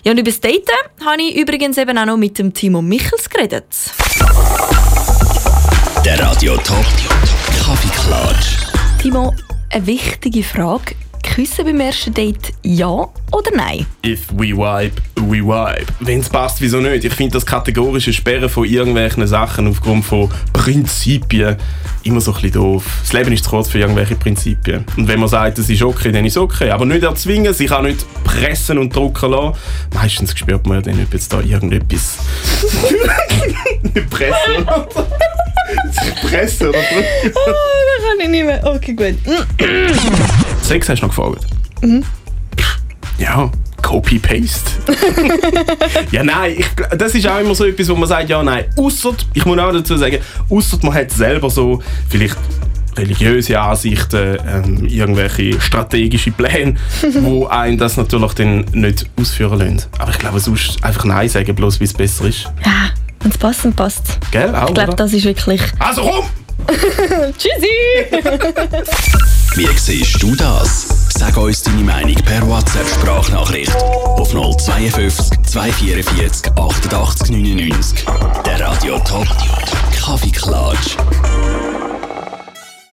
Ja, und über das Daten habe ich übrigens eben auch noch mit dem Timo Michels geredet. Der Radio Top Kaffeeklatsch. Timo, eine wichtige Frage. Küssen beim ersten Date ja oder nein? If we vibe, we vibe. Wenn es passt, wieso nicht? Ich finde das kategorische Sperren von irgendwelchen Sachen aufgrund von Prinzipien immer so ein bisschen doof. Das Leben ist zu kurz für irgendwelche Prinzipien. Und wenn man sagt, es ist okay, dann ist es okay. Aber nicht erzwingen, sich auch nicht pressen und drucken lassen. Meistens spürt man ja dann, ob jetzt da irgendetwas... nicht pressen, oder? Sich pressen oder drücken. Oh, da kann ich nicht mehr. Okay, gut. Sex hast du noch gefragt? Ja, Copy-Paste. Ja, nein, das ist auch immer so etwas, wo man sagt, ja, nein. Ausser, ich muss auch dazu sagen, ausser man hat selber so vielleicht religiöse Ansichten, irgendwelche strategische Pläne, wo einen das natürlich dann nicht ausführen lassen. Aber ich glaube, sonst einfach Nein sagen, bloß weil es besser ist. Ja, wenn es passt, dann passt. Gell? Auch, ich glaube, das ist wirklich... Also komm! Tschüssi! Wie siehst du das? Sag uns deine Meinung per WhatsApp-Sprachnachricht auf 052 244 88 99. Der Radio Top Kaffeeklatsch.